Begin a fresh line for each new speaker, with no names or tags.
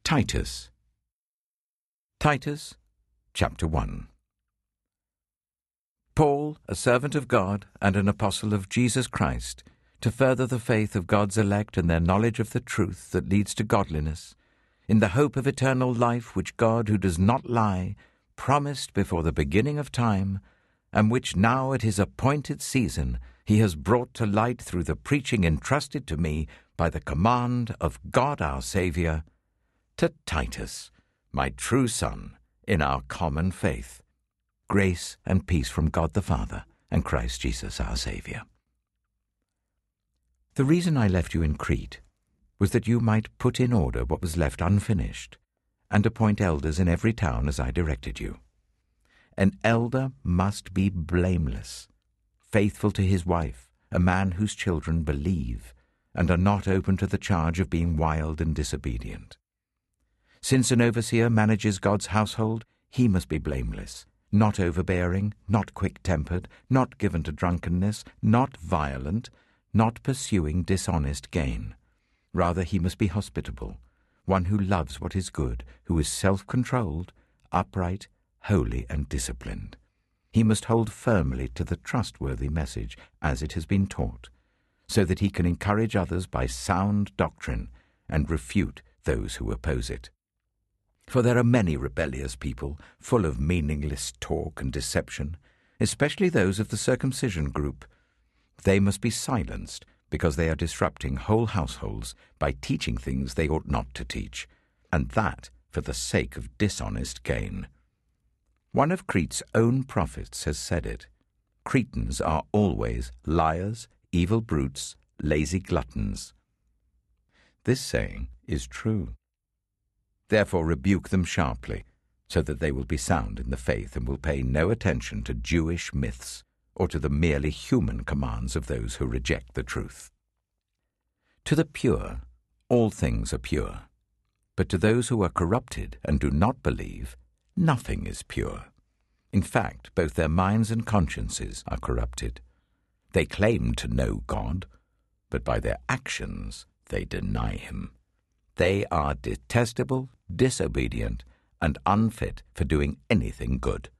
Titus. Titus, chapter 1. Paul, a servant of God and an apostle of Jesus Christ, to further the faith of God's elect and their knowledge of the truth that leads to godliness, in the hope of eternal life which God, who does not lie, promised before the beginning of time, and which now at his appointed season he has brought to light through the preaching entrusted to me by the command of God our Saviour, to Titus, my true son, in our common faith. Grace and peace from God the Father and Christ Jesus our Saviour. The reason I left you in Crete was that you might put in order what was left unfinished, and appoint elders in every town as I directed you. An elder must be blameless, faithful to his wife, a man whose children believe, and are not open to the charge of being wild and disobedient. Since an overseer manages God's household, he must be blameless, not overbearing, not quick-tempered, not given to drunkenness, not violent, not pursuing dishonest gain. Rather, he must be hospitable, one who loves what is good, who is self-controlled, upright, holy, and disciplined. He must hold firmly to the trustworthy message as it has been taught, so that he can encourage others by sound doctrine and refute those who oppose it. For there are many rebellious people, full of meaningless talk and deception, especially those of the circumcision group. They must be silenced, because they are disrupting whole households by teaching things they ought not to teach, and that for the sake of dishonest gain. One of Crete's own prophets has said it. Cretans are always liars, evil brutes, lazy gluttons. This saying is true. Therefore rebuke them sharply, so that they will be sound in the faith and will pay no attention to Jewish myths or to the merely human commands of those who reject the truth. To the pure, all things are pure, but to those who are corrupted and do not believe, nothing is pure. In fact, both their minds and consciences are corrupted. They claim to know God, but by their actions they deny him. They are detestable, disobedient, and unfit for doing anything good.